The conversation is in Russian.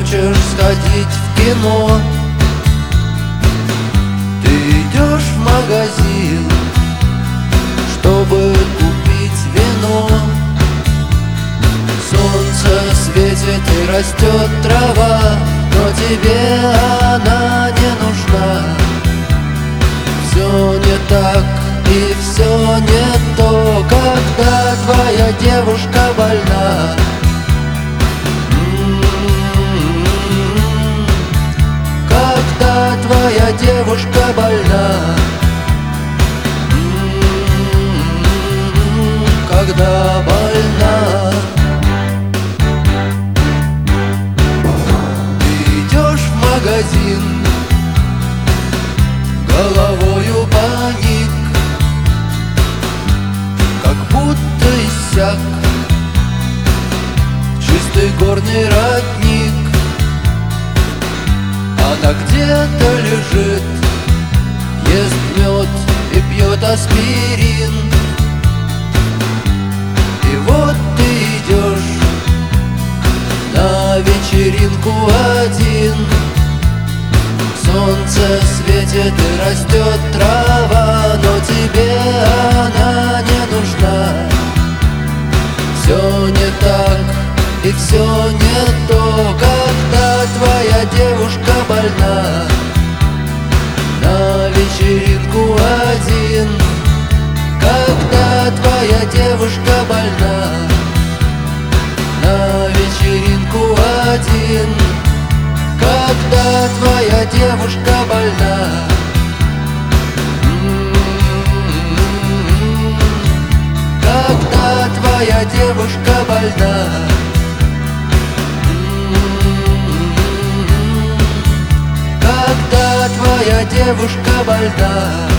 хочешь сходить в кино. Ты идешь в магазин, чтобы купить вино. Солнце светит и растет трава, но тебе она не нужна. Все не так и все не то, когда твоя девушка больна. Когда твоя девушка больна. Когда больна. Ты идешь в магазин, головою паник, как будто иссяк чистый горный родник. Она где-то лежит, ест мед и пьет аспирин. И вот ты идешь на вечеринку один. Солнце светит и растет трава, но тебе она не нужна. Все не так и все не то, когда твоя девушка больна. На вечеринку один. Когда твоя девушка больна. На вечеринку один. Когда твоя девушка больна. Когда твоя девушка больна. Когда твоя девушка больна.